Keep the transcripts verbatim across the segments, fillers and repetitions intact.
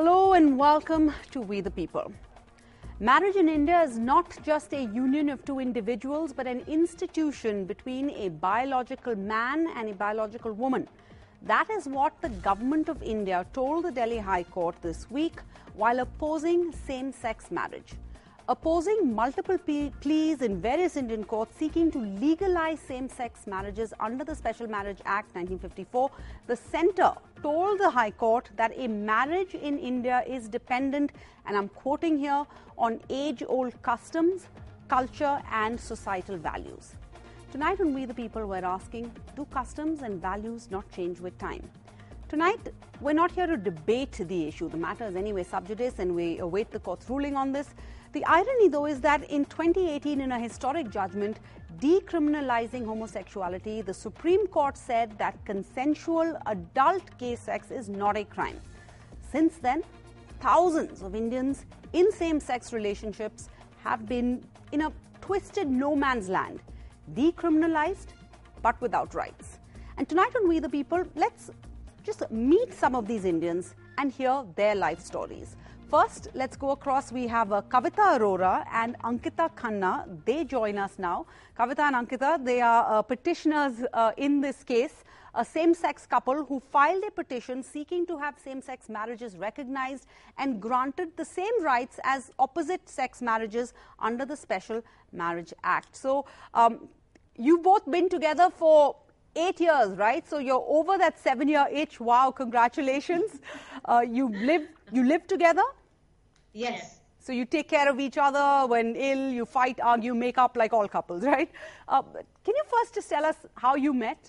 Hello and welcome to We the People. Marriage in India is not just a union of two individuals, but an institution between a biological man and a biological woman. That is what the government of India told the Delhi High Court this week while opposing same-sex marriage. Opposing multiple pleas in various Indian courts seeking to legalize same-sex marriages under the Special Marriage Act nineteen fifty-four, the centre told the High Court that a marriage in India is dependent, and I'm quoting here, on age-old customs, culture and societal values. Tonight on We the People, we're asking, do customs and values not change with time? Tonight, we're not here to debate the issue. The matter is anyway sub judice and we await the court's ruling on this. The irony, though, is that in twenty eighteen, in a historic judgment decriminalizing homosexuality, the Supreme Court said that consensual adult gay sex is not a crime. Since then, thousands of Indians in same-sex relationships have been in a twisted no man's land, decriminalized but without rights. And tonight on We the People, let's just meet some of these Indians and hear their life stories. First, let's go across. We have uh, Kavita Arora and Ankita Khanna. They join us now. Kavita and Ankita, they are uh, petitioners uh, in this case, a same-sex couple who filed a petition seeking to have same-sex marriages recognized and granted the same rights as opposite-sex marriages under the Special Marriage Act. So, um, you've both been together for eight years, right? So you're over that seven-year itch. Wow, congratulations. Uh, you live, you live together? Yes. So you take care of each other when ill, you fight, argue, make up like all couples, right? Uh, can you first just tell us how you met?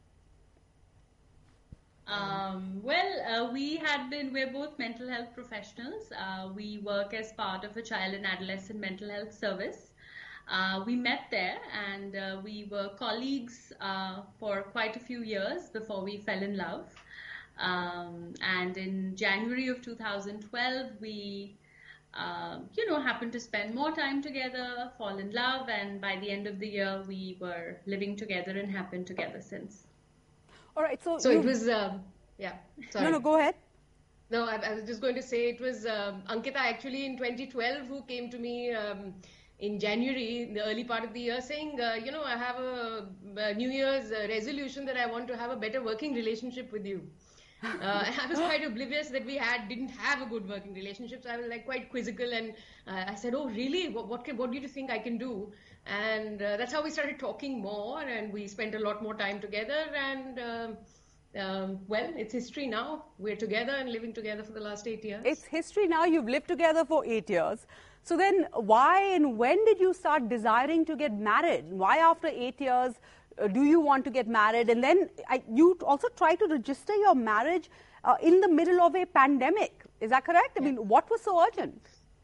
Um, well, uh, we had been, we're both mental health professionals. Uh, we work as part of a child and adolescent mental health service. Uh, we met there and uh, we were colleagues uh, for quite a few years before we fell in love. Um, and in January of two thousand twelve, we Uh, you know, happened to spend more time together, fall in love, and by the end of the year, we were living together and have been together since. All right, so... So it was, um, yeah, sorry. No, no, go ahead. No, I, I was just going to say it was um, Ankita actually in twenty twelve who came to me um, in January, in the early part of the year, saying, uh, you know, I have a, a New Year's uh, resolution that I want to have a better working relationship with you. Uh, I was quite oblivious that we had didn't have a good working relationship, so I was like quite quizzical, and uh, I said, "Oh, really? What what, can, what do you think I can do?" And uh, that's how we started talking more, and we spent a lot more time together. And um, um, well, it's history now. We're together and living together for the last eight years. It's history now. You've lived together for eight years. So then, why and when did you start desiring to get married? Why, after eight years? Uh, do you want to get married? And then I, you also try to register your marriage uh, in the middle of a pandemic. Is that correct? I yeah. mean, what was so urgent?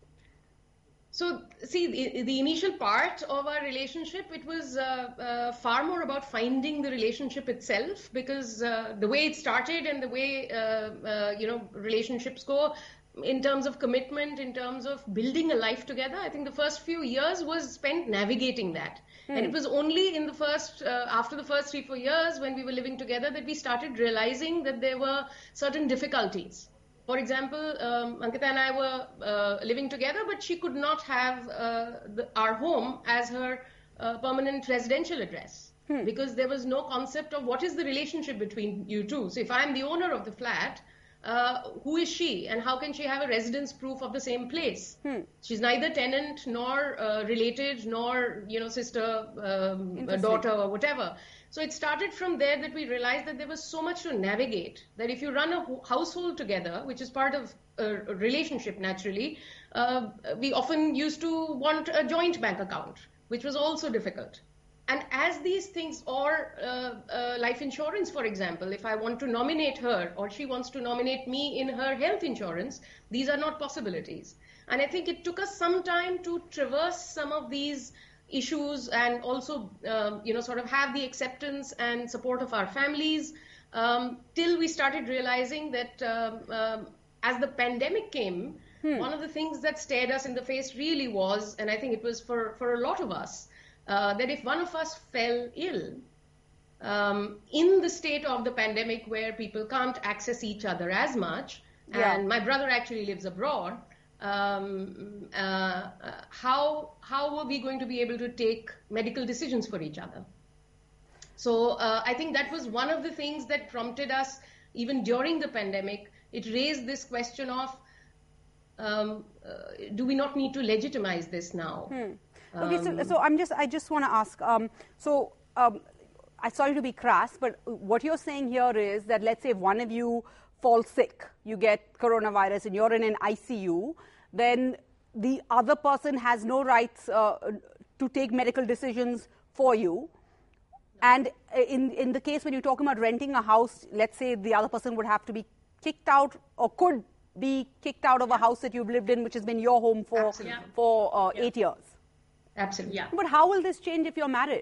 So, see, the, the initial part of our relationship, it was uh, uh, far more about finding the relationship itself, because uh, the way it started and the way, uh, uh, you know, relationships go, in terms of commitment, in terms of building a life together, I think the first few years was spent navigating that. Hmm. And it was only in the first, uh, after the first three, four years when we were living together that we started realizing that there were certain difficulties. For example, um, Ankita and I were uh, living together, but she could not have uh, the, our home as her uh, permanent residential address. Hmm. Because there was no concept of what is the relationship between you two. So if I'm the owner of the flat, Uh, who is she and how can she have a residence proof of the same place? Hmm. She's neither tenant nor uh, related nor, you know, sister, um, a daughter or whatever. So it started from there that we realized that there was so much to navigate, that if you run a household together, which is part of a relationship naturally, uh, we often used to want a joint bank account, which was also difficult. And as these things, or uh, uh, life insurance, for example, if I want to nominate her or she wants to nominate me in her health insurance, these are not possibilities. And I think it took us some time to traverse some of these issues and also, um, you know, sort of have the acceptance and support of our families um, till we started realizing that um, um, as the pandemic came, hmm. one of the things that stared us in the face really was, and I think it was for, for a lot of us, Uh, that if one of us fell ill um, in the state of the pandemic where people can't access each other as much, Yeah. and my brother actually lives abroad. Um, uh, uh, how how were we going to be able to take medical decisions for each other? So uh, I think that was one of the things that prompted us, even during the pandemic. It raised this question of, um, uh, do we not need to legitimize this now? Hmm. Okay, um, so, so I'm just, I just want to ask, um, so um, I'm sorry to be crass, but what you're saying here is that, let's say if one of you falls sick, you get coronavirus and you're in an I C U, then the other person has no rights uh, to take medical decisions for you. And in, in the case when you're talking about renting a house, let's say the other person would have to be kicked out or could be kicked out of a house that you've lived in, which has been your home for, for uh, yeah. eight years. Absolutely. Yeah. But how will this change if you're married?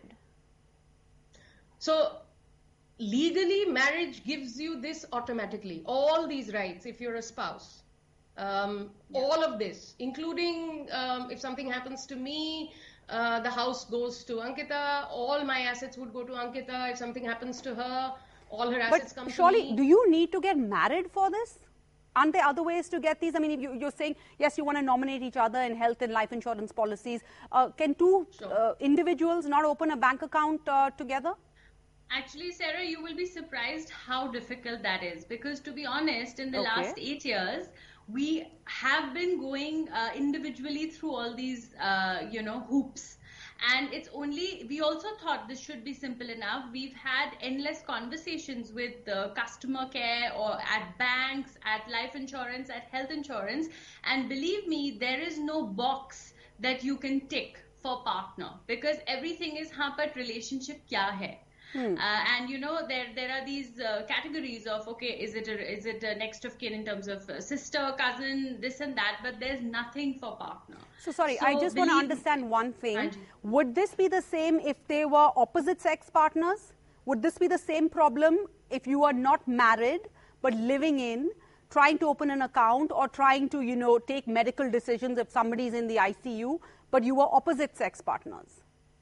So legally, marriage gives you this automatically, all these rights if you're a spouse. Um, yeah. All of this, including um, if something happens to me, uh, the house goes to Ankita, all my assets would go to Ankita. If something happens to her, all her assets but come surely, to me. Do you need to get married for this? Aren't there other ways to get these? I mean, if you, you're saying, yes, you want to nominate each other in health and life insurance policies. Uh, can two sure. uh, individuals not open a bank account uh, together? Actually, Sarah, you will be surprised how difficult that is. Because to be honest, in the okay. last eight years, we have been going uh, individually through all these, uh, you know, hoops. And it's only, we also thought this should be simple enough. We've had endless conversations with the customer care or at banks, at life insurance, at health insurance. And believe me, there is no box that you can tick for partner because everything is, haan, but relationship kya hai? Hmm. Uh, and you know there there are these uh, categories of okay is it a, is it a next of kin in terms of uh, sister, cousin, this and that, but there's nothing for partner. So sorry, so I just want to understand one thing. Angie. Would this be the same if they were opposite sex partners? Would this be the same problem if you are not married but living in, trying to open an account or trying to you know take medical decisions if somebody's in the I C U, but you were opposite sex partners?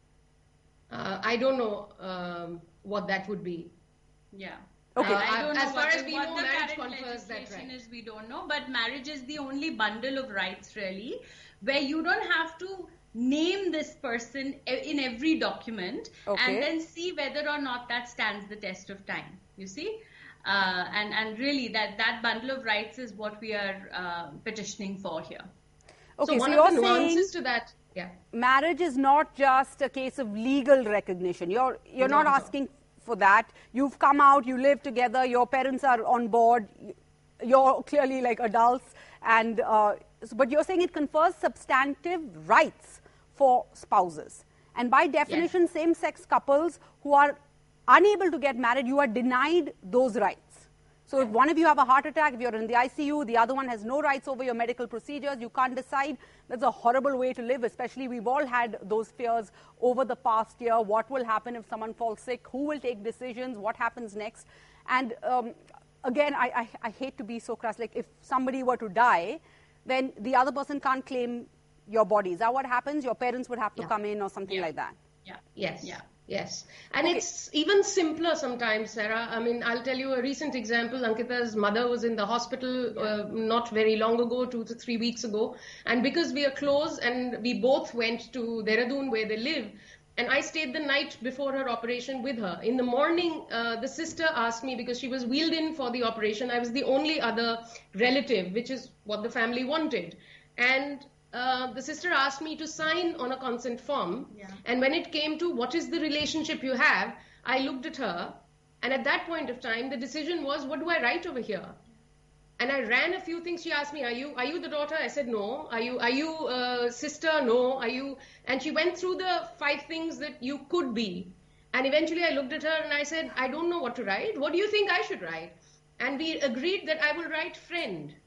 Uh, I don't know um, what that would be. Yeah. Okay. Uh, I don't as know far what, as we what know, the marriage current confers that legislation right. is, we don't know. But marriage is the only bundle of rights, really, where you don't have to name this person in every document okay. and then see whether or not that stands the test of time. You see? Uh, and, and really, that, that bundle of rights is what we are uh, petitioning for here. Okay, so, so one you're of the nuances saying to that. Yeah. Marriage is not just a case of legal recognition. You're you're not, not asking for that. You've come out, you live together, your parents are on board, you're clearly like adults, and uh, but you're saying it confers substantive rights for spouses. And by definition, yes. same-sex couples who are unable to get married, you are denied those rights. So if one of you have a heart attack, if you're in the I C U, the other one has no rights over your medical procedures, you can't decide. That's a horrible way to live, especially we've all had those fears over the past year. What will happen if someone falls sick? Who will take decisions? What happens next? And um, again, I, I, I hate to be so crass, like if somebody were to die, then the other person can't claim your body. Is that what happens? Your parents would have to yeah. come in or something yeah. like that? Yeah. Yes. Yeah. Yes. And okay. it's even simpler sometimes, Sarah. I mean, I'll tell you a recent example. Ankita's mother was in the hospital yeah. uh, not very long ago, two to three weeks ago. And because we are close and we both went to Dehradun where they live, and I stayed the night before her operation with her. In the morning, uh, the sister asked me, because she was wheeled in for the operation, I was the only other relative, which is what the family wanted. And Uh, the sister asked me to sign on a consent form. Yeah. And when it came to what is the relationship you have, I looked at her. And at that point of time, the decision was, what do I write over here? And I ran a few things. She asked me, are you are you the daughter? I said, no. Are you, are you uh, sister? No. Are you? And she went through the five things that you could be. And eventually I looked at her and I said, I don't know what to write. What do you think I should write? And we agreed that I will write friend.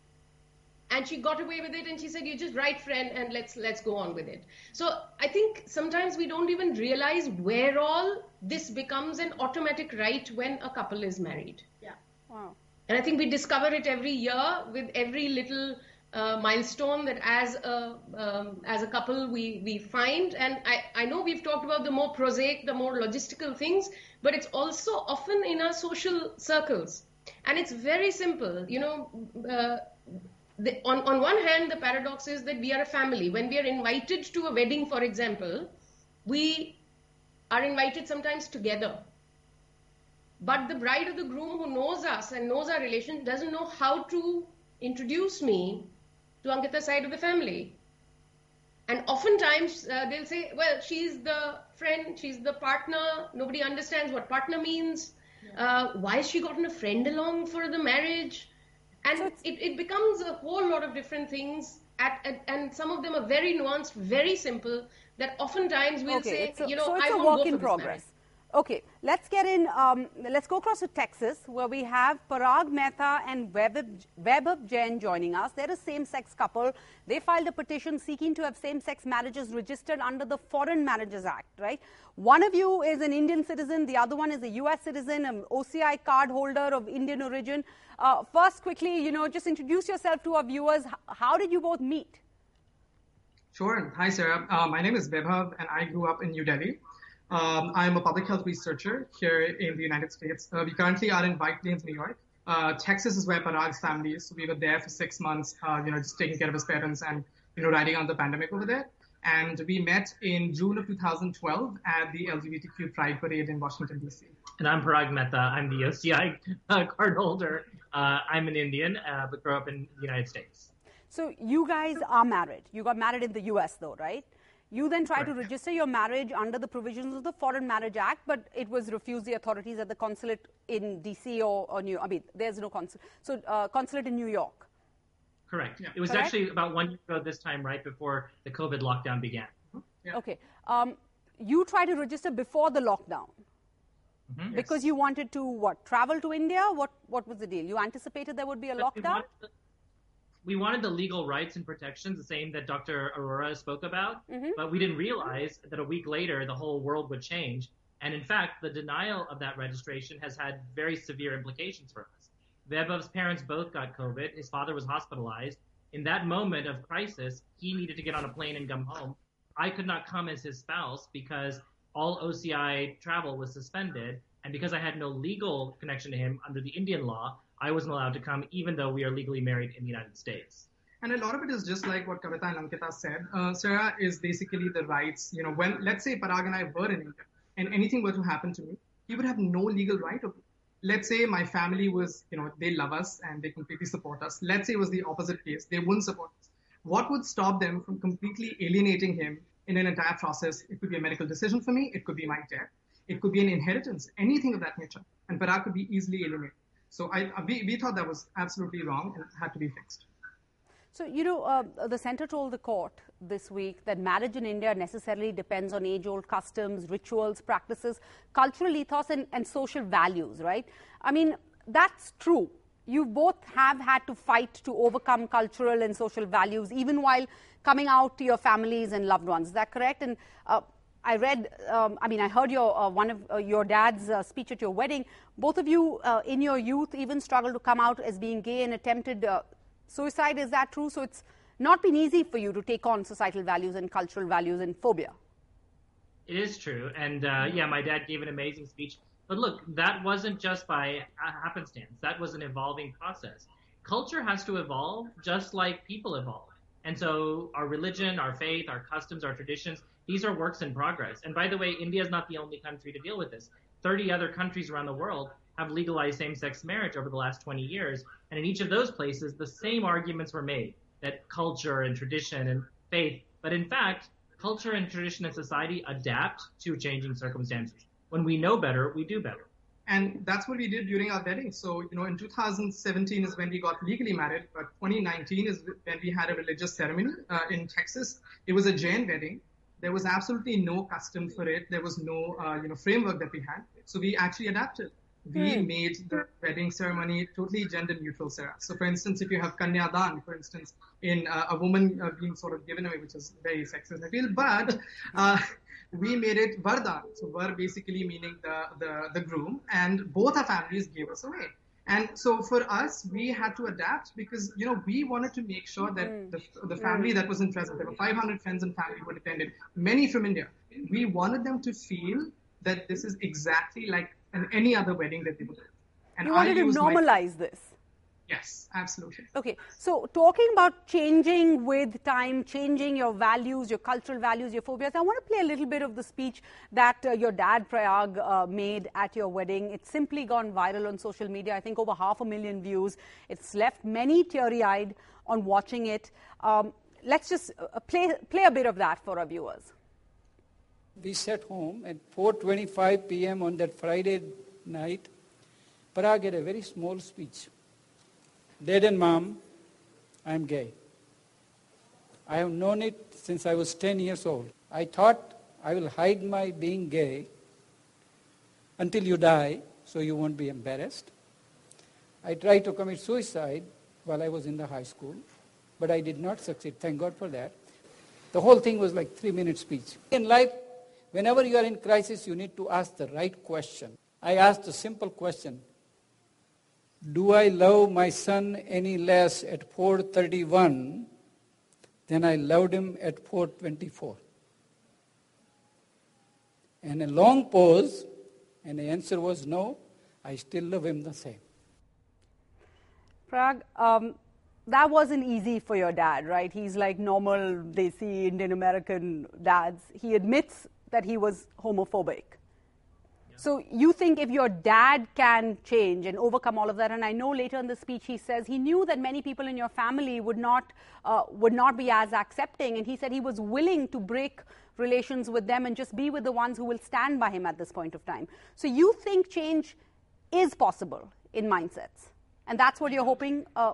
And she got away with it and she said, you just write friend and let's let's go on with it. So I think sometimes we don't even realize where all this becomes an automatic right when a couple is married. Yeah. Wow. And I think we discover it every year with every little uh, milestone that as a um, as a couple we, we find. And I, I know we've talked about the more prosaic, the more logistical things, but it's also often in our social circles. And it's very simple. You know, uh, the, on, on one hand, the paradox is that we are a family. When we are invited to a wedding, for example, we are invited sometimes together. But the bride or the groom who knows us and knows our relation doesn't know how to introduce me to Ankita's side of the family. And oftentimes uh, they'll say, well, she's the friend, she's the partner, nobody understands what partner means. Yeah. Uh, why has she gotten a friend along for the marriage? And so it, it becomes a whole lot of different things, at, at, and some of them are very nuanced, very simple, that oftentimes we'll okay, say, a, you know, so it's I a won't work go in for progress. This marriage. Okay, let's get in, um, let's go across to Texas, where we have Parag Mehta and Vaibhav Jain joining us. They're a same-sex couple. They filed a petition seeking to have same-sex marriages registered under the Foreign Marriages Act, right? One of you is an Indian citizen, the other one is a U S citizen, an O C I card holder of Indian origin. Uh, first, quickly, you know, just introduce yourself to our viewers. How did you both meet? Sure. Hi, Sarah. Uh, my name is Vaibhav, and I grew up in New Delhi. Um, I'm a public health researcher here in the United States. Uh, we currently are in White Plains, New York. Uh, Texas is where Parag's family is. So we were there for six months, uh, you know, just taking care of his parents and, you know, riding on the pandemic over there. And we met in June of two thousand twelve at the L G B T Q Pride Parade in Washington, D C. And I'm Parag Mehta. I'm the O C I uh, card holder. Uh, I'm an Indian, uh, but grew up in the United States. So you guys are married. You got married in the U S though, right? You then tried Correct. to register your marriage under the provisions of the Foreign Marriage Act, but it was refused the authorities at the consulate in D C or, or New York. I mean, there's no consulate. So uh, consulate in New York. Correct. Yeah. It was Correct? actually about one year ago this time, right before the COVID lockdown began. Yeah. Okay. Um, you tried to register before the lockdown. Mm-hmm. Because Yes. you wanted to, what, travel to India? What What was the deal? You anticipated there would be a But we lockdown? wanted the- We wanted the legal rights and protections, the same that Doctor Arora spoke about, Mm-hmm. but we didn't realize that a week later the whole world would change. And in fact, the denial of that registration has had very severe implications for us. Vaibhav's parents both got COVID. His father was hospitalized. In that moment of crisis, he needed to get on a plane and come home. I could not come as his spouse because all O C I travel was suspended. And because I had no legal connection to him under the Indian law, I wasn't allowed to come, even though we are legally married in the United States. And a lot of it is just like what Kavita and Ankita said. Uh, Sarah, is basically the rights. You know, when, let's say Parag and I were in India and anything were to happen to me, he would have no legal right of it. Let's say my family was, you know, they love us and they completely support us. Let's say it was the opposite case. They wouldn't support us. What would stop them from completely alienating him in an entire process? It could be a medical decision for me. It could be my death. It could be an inheritance, anything of that nature. And Parag could be easily alienated. So I, we, we thought that was absolutely wrong and had to be fixed. So, you know, uh, the centre told the court this week that marriage in India necessarily depends on age-old customs, rituals, practices, cultural ethos and, and social values, right? I mean, that's true. You both have had to fight to overcome cultural and social values, even while coming out to your families and loved ones. Is that correct? And uh, I read, um, I mean, I heard your uh, one of uh, your dad's uh, speech at your wedding. Both of you uh, in your youth even struggled to come out as being gay and attempted uh, suicide. Is that true? So it's not been easy for you to take on societal values and cultural values and phobia. It is true. And uh, yeah, my dad gave an amazing speech. But look, that wasn't just by happenstance. That was an evolving process. Culture has to evolve just like people evolve. And so our religion, our faith, our customs, our traditions, these are works in progress. And by the way, India is not the only country to deal with this. thirty other countries around the world have legalized same-sex marriage over the last twenty years. And in each of those places, the same arguments were made, that culture and tradition and faith. But in fact, culture and tradition and society adapt to changing circumstances. When we know better, we do better. And that's what we did during our wedding. So, you know, in two thousand seventeen is when we got legally married, but twenty nineteen is when we had a religious ceremony uh, in Texas. It was a Jain wedding. There was absolutely no custom for it. There was no, uh, you know, framework that we had. So we actually adapted. We hmm. made the wedding ceremony totally gender neutral, Sarah. So, for instance, if you have Kanya Dan, for instance, in uh, a woman uh, being sort of given away, which is very sexist, I feel, but uh, we made it Vardhan. So, Var basically meaning the, the, the groom, and both our families gave us away. And so for us, we had to adapt because, you know, we wanted to make sure that mm. the, the family mm. that was in present, there were five hundred friends and family who attended, many from India. We wanted them to feel that this is exactly like an, any other wedding that they would do. And you wanted I to normalize my... this. Yes, absolutely. Okay, so talking about changing with time, changing your values, your cultural values, your phobias, I want to play a little bit of the speech that uh, your dad, Prayag, uh, made at your wedding. It's simply gone viral on social media. I think over half a million views. It's left many teary-eyed on watching it. Um, let's just uh, play, play a bit of that for our viewers. We sat home at four twenty-five p m on that Friday night. Parag had a very small speech. Dad and Mom, I'm gay. I have known it since I was ten years old. I thought I will hide my being gay until you die, so you won't be embarrassed. I tried to commit suicide while I was in the high school, but I did not succeed. Thank God for that. The whole thing was like three-minute speech. In life, whenever you are in crisis, you need to ask the right question. I asked a simple question. Do I love my son any less at four thirty-one than I loved him at four twenty-four? And a long pause, and the answer was no, I still love him the same. Prag, um, that wasn't easy for your dad, right? He's like normal, they see Indian American dads. He admits that he was homophobic. So you think if your dad can change and overcome all of that, and I know later in the speech he says he knew that many people in your family would not uh, would not be as accepting, and he said he was willing to break relations with them and just be with the ones who will stand by him at this point of time. So you think change is possible in mindsets, and that's what you're hoping. Uh,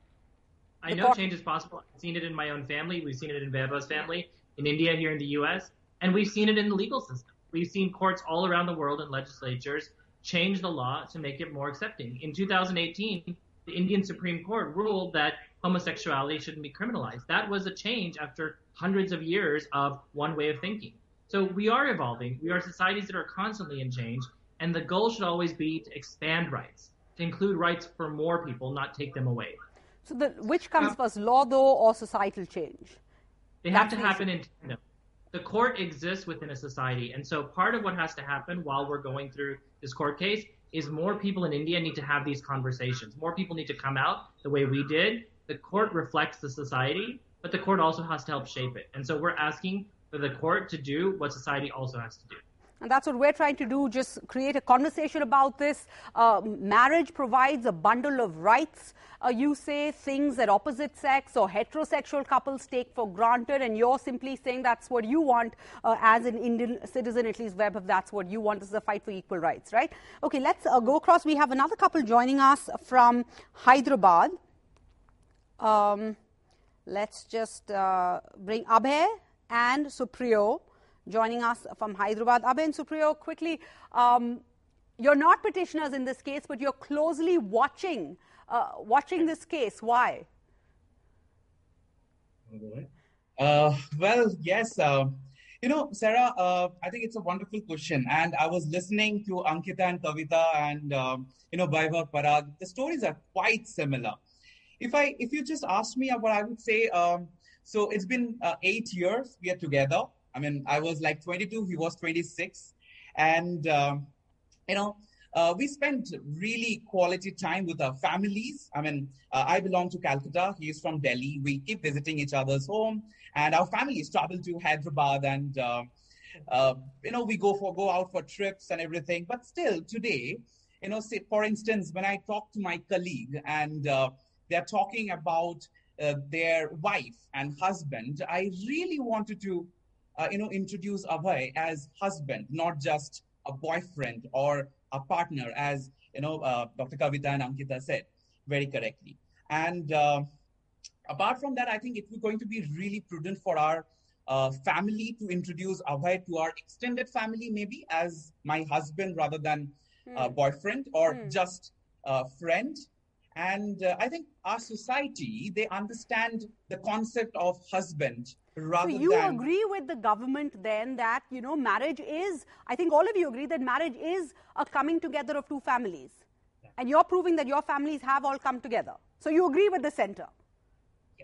I know change is possible. I've seen it in my own family. We've seen it in Vaibhav's family, in India, here in the U S, and we've seen it in the legal system. We've seen courts all around the world and legislatures change the law to make it more accepting. In two thousand eighteen, the Indian Supreme Court ruled that homosexuality shouldn't be criminalized. That was a change after hundreds of years of one way of thinking. So we are evolving. We are societies that are constantly in change, and the goal should always be to expand rights, to include rights for more people, not take them away. So the, which comes first, law though, or societal change? They have to happen in tandem. The court exists within a society, and so part of what has to happen while we're going through this court case is more people in India need to have these conversations. More people need to come out the way we did. The court reflects the society, but the court also has to help shape it. And so we're asking for the court to do what society also has to do. And that's what we're trying to do, just create a conversation about this. Uh, marriage provides a bundle of rights. Uh, you say things that opposite sex or heterosexual couples take for granted, and you're simply saying that's what you want uh, as an Indian citizen, at least Vaibhav, that's what you want. This is a fight for equal rights, right? Okay, let's uh, go across. We have another couple joining us from Hyderabad. Um, let's just uh, bring Abhay and Supriyo joining us from Hyderabad. Abhay and Supriyo, quickly, um, you're not petitioners in this case, but you're closely watching uh, watching this case. Why? Uh, well, yes. Uh, you know, Sarah, uh, I think it's a wonderful question. And I was listening to Ankita and Kavita and, um, you know, Vaibhav, Parag. The stories are quite similar. If I, if you just ask me what I would say, um, so it's been uh, eight years we are together. I mean, I was like twenty-two, he was twenty-six. And, um, you know, uh, we spent really quality time with our families. I mean, uh, I belong to Calcutta. He is from Delhi. We keep visiting each other's home. And our families travel to Hyderabad. And, uh, uh, you know, we go for go out for trips and everything. But still, today, you know, say, for instance, when I talk to my colleague and uh, they're talking about uh, their wife and husband, I really wanted to Uh, you know, introduce Abhay as husband, not just a boyfriend or a partner, as, you know, uh, Doctor Kavita and Ankita said very correctly. And uh, apart from that, I think it was going to be really prudent for our uh, family to introduce Abhay to our extended family, maybe as my husband rather than mm. uh, boyfriend or mm. just a uh, friend. And uh, I think our society, they understand the concept of husband rather than... So you than... agree with the government then that, you know, marriage is, I think all of you agree that marriage is a coming together of two families. Yeah. And you're proving that your families have all come together. So you agree with the center? Yes.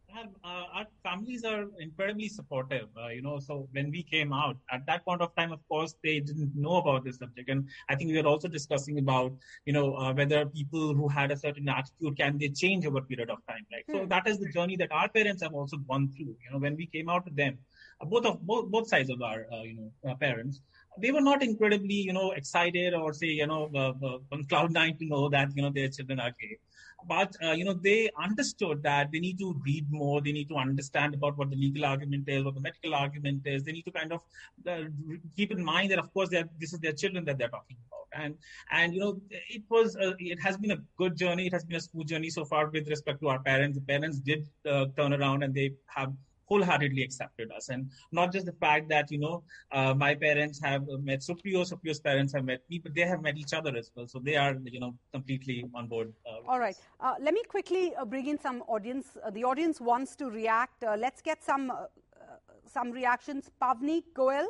Uh, our families are incredibly supportive, uh, you know. So when we came out at that point of time, of course, they didn't know about this subject, and I think we were also discussing about, you know, uh, whether people who had a certain attitude can they change over a period of time, right? Hmm. So that is the journey that our parents have also gone through. You know, when we came out to them, uh, both of both both sides of our, uh, you know, uh, parents, they were not incredibly, you know, excited or say, you know, uh, uh, on cloud nine to know that, you know, their children are gay. But, uh, you know, they understood that they need to read more. They need to understand about what the legal argument is, what the medical argument is. They need to kind of uh, keep in mind that, of course, this is their children that they're talking about. And, and you know, it was, uh, it has been a good journey. It has been a smooth journey so far with respect to our parents. The parents did uh, turn around and they have wholeheartedly accepted us. And not just the fact that, you know, uh, my parents have met Supriyo, Supriyo's parents have met me, but they have met each other as well. So they are, you know, completely on board. Uh, All right. Uh, let me quickly uh, bring in some audience. Uh, the audience wants to react. Uh, let's get some, uh, uh, some reactions. Pavni Goel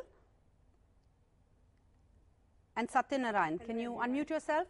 and Satyanarayan. Can you unmute yourself?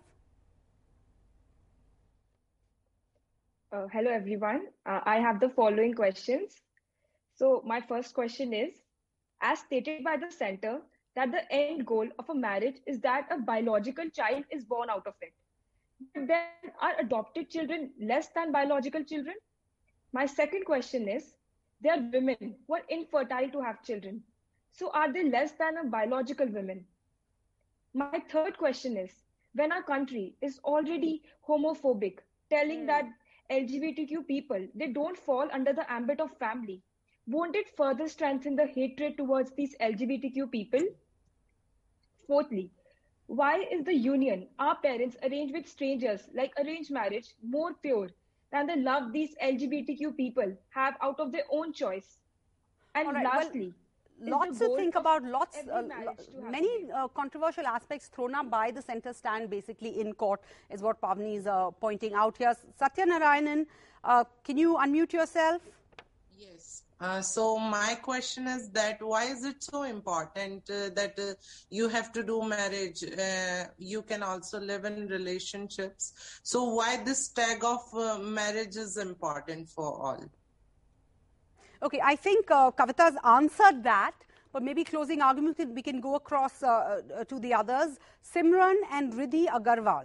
Uh, hello, everyone. Uh, I have the following questions. So my first question is, as stated by the center, that the end goal of a marriage is that a biological child is born out of it. But then are adopted children less than biological children? My second question is, there are women who are infertile to have children. So are they less than a biological women? My third question is, when our country is already homophobic, telling mm. that L G B T Q people, they don't fall under the ambit of family, won't it further strengthen the hatred towards these L G B T Q people? Fourthly, why is the union our parents arranged with strangers like arranged marriage more pure than the love these L G B T Q people have out of their own choice? And right, lastly, well, lots to think about, lots, uh, many uh, controversial aspects thrown up by the center stand basically in court is what Pavni is uh, pointing out here. Satyanarayanan, uh, can you unmute yourself? Yes. Uh, so my question is that why is it so important uh, that uh, you have to do marriage? Uh, you can also live in relationships. So why this tag of uh, marriage is important for all? Okay, I think uh, Kavita's answered that, but maybe closing argument we can go across uh, uh, to the others. Simran and Riddhi Agarwal.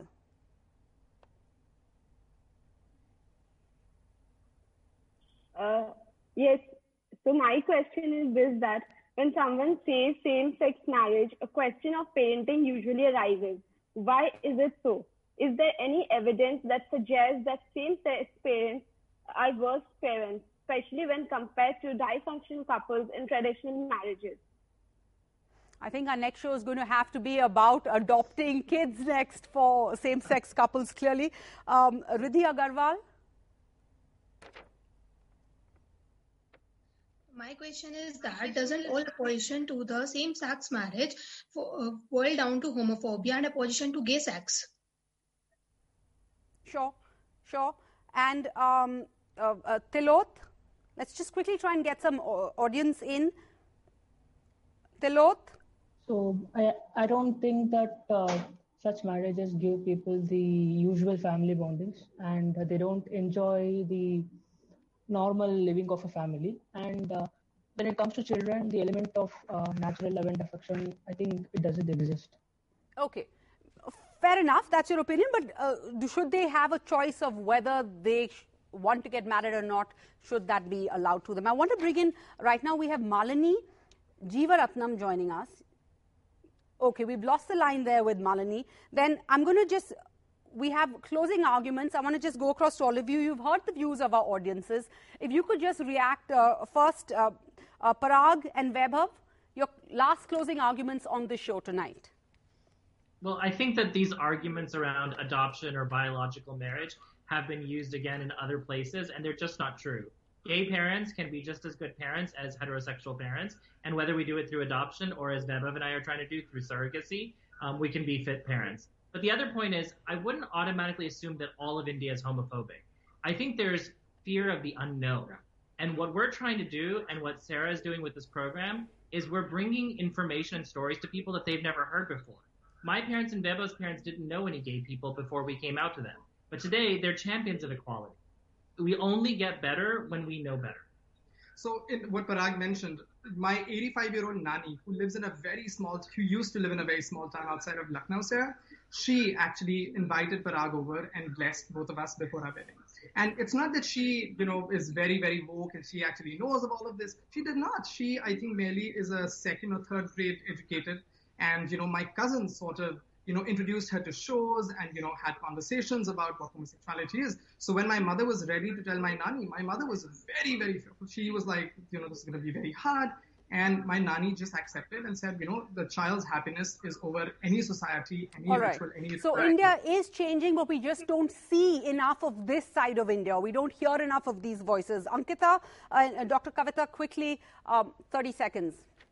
Uh, yes. So my question is this, that when someone says same-sex marriage, a question of parenting usually arises. Why is it so? Is there any evidence that suggests that same-sex parents are worse parents, especially when compared to dysfunctional couples in traditional marriages? I think our next show is going to have to be about adopting kids next for same-sex couples, clearly. Um, Riddhi Agarwal? My question is that doesn't all opposition to the same-sex marriage for, uh, boil down to homophobia and opposition to gay sex? Sure, sure. And um, uh, uh, Tilot, let's just quickly try and get some audience in. Tilot? So I, I don't think that uh, such marriages give people the usual family bondings, and they don't enjoy the normal living of a family. And uh, when it comes to children, the element of uh, natural love and affection, I think it doesn't exist. Okay, fair enough. That's your opinion. But uh, should they have a choice of whether they want to get married or not? Should that be allowed to them? I want to bring in, right now we have Malini Jeevaratnam joining us. Okay, we've lost the line there with Malini. Then I'm going to just, we have closing arguments. I want to just go across to all of you. You've heard the views of our audiences. If you could just react uh, first, uh, uh, Parag and Vaibhav, your last closing arguments on the show tonight. Well, I think that these arguments around adoption or biological marriage have been used again in other places, and they're just not true. Gay parents can be just as good parents as heterosexual parents, and whether we do it through adoption or, as Vaibhav and I are trying to do, through surrogacy, um, we can be fit parents. But the other point is, I wouldn't automatically assume that all of India is homophobic. I think there's fear of the unknown. And what we're trying to do, and what Sarah is doing with this program, is we're bringing information and stories to people that they've never heard before. My parents and Vaibhav's parents didn't know any gay people before we came out to them. But today, they're champions of equality. we only get better when we know better. So in what Parag mentioned, my eighty-five-year-old nani, who lives in a very small, who used to live in a very small town outside of Lucknow, Sarah, she actually invited Parag over and blessed both of us before our wedding. And it's not that she, you know, is very, very woke and she actually knows of all of this. She did not. She, I think, merely is a second or third grade educated. And, you know, my cousins sort of, you know, introduced her to shows and, you know, had conversations about what homosexuality is. So when my mother was ready to tell my nani, my mother was very, very fearful. She was like, you know, this is going to be very hard. And my nani just accepted and said, you know, the child's happiness is over any society, any All right. ritual, any... So India is changing, but we just don't see enough of this side of India. We don't hear enough of these voices. Ankita, uh, Doctor Kavita, quickly, um, thirty seconds.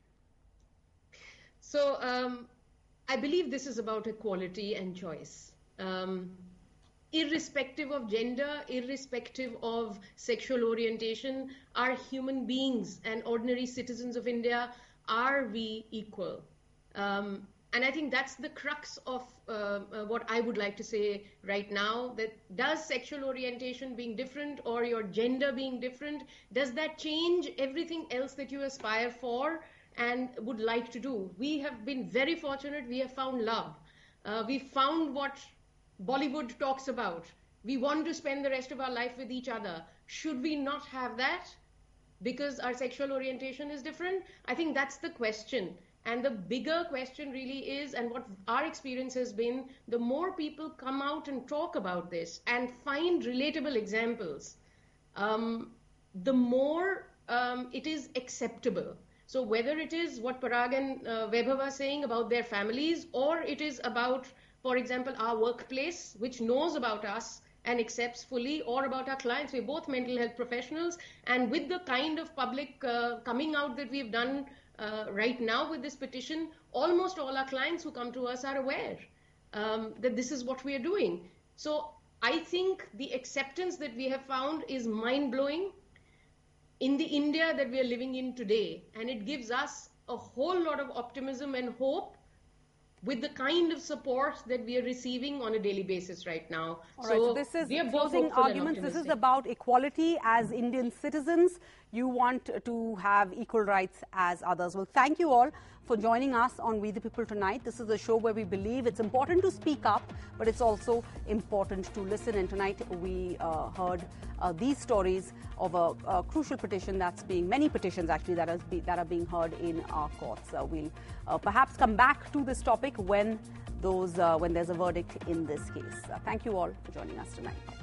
So um, I believe this is about equality and choice. Um, irrespective of gender, irrespective of sexual orientation, are human beings and ordinary citizens of India, are we equal? Um, and I think that's the crux of uh, uh, what I would like to say right now, that does sexual orientation being different or your gender being different, does that change everything else that you aspire for and would like to do? We have been very fortunate. We have found love. Uh, we found what Bollywood talks about. We want to spend the rest of our life with each other. Should we not have that because our sexual orientation is different? I think that's the question. And the bigger question really is, and what our experience has been, the more people come out and talk about this and find relatable examples, um, the more um, it is acceptable. So whether it is what Parag and uh, Vaibhav are saying about their families, or it is about, for example, our workplace, which knows about us and accepts fully, or about our clients. We're both mental health professionals, and with the kind of public uh, coming out that we've done uh, right now with this petition, almost all our clients who come to us are aware um, that this is what we are doing. So I think the acceptance that we have found is mind-blowing in the India that we are living in today, and it gives us a whole lot of optimism and hope with the kind of support that we are receiving on a daily basis right now. All so, right, so this is we are both closing hopeful and arguments. This is optimistic. about equality as Indian citizens. You want to have equal rights as others. Well, thank you all for joining us on We the People tonight. This is a show where we believe it's important to speak up, but it's also important to listen. And tonight we uh, heard uh, these stories of a, a crucial petition that's being, many petitions actually that, is be, that are being heard in our courts. Uh, we'll uh, perhaps come back to this topic when, those, uh, when there's a verdict in this case. Uh, thank you all for joining us tonight.